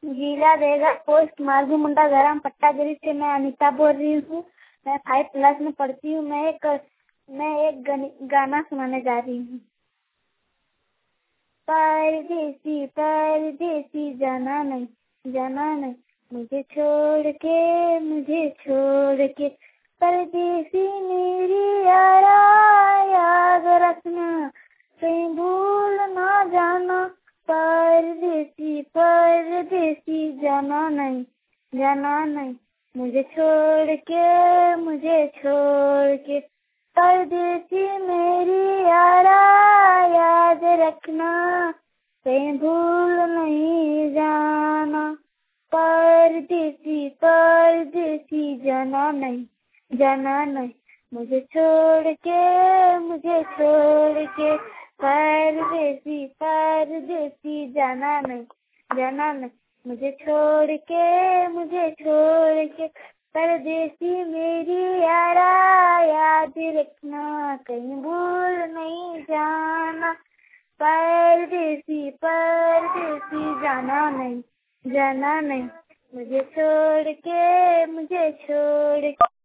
जिला देगा पोस्ट मारगू मुंडा गरम पट्टागिरी से मैं अनीता बोल रही हूँ। मैं 5 क्लास में पढ़ती हूँ। मैं एक गाना सुनाने जा रही हूँ। परदेसी परदेसी जाना नहीं मुझे छोड़ के परदेसी मेरी यारा याद रखना कहीं भूल ना जाना। परदेसी परदेसी जाना नहीं मुझे छोड़ के परदेसी मेरी यारा याद रखना कहीं भूल नहीं जाना। परदेसी परदेसी जाना नहीं मुझे छोड़ के परदेसी परदेसी जाना नहीं मुझे छोड़ के परदेसी मेरी यारा याद रखना कहीं भूल नहीं जाना। परदेसी परदेसी जाना नहीं मुझे छोड़ के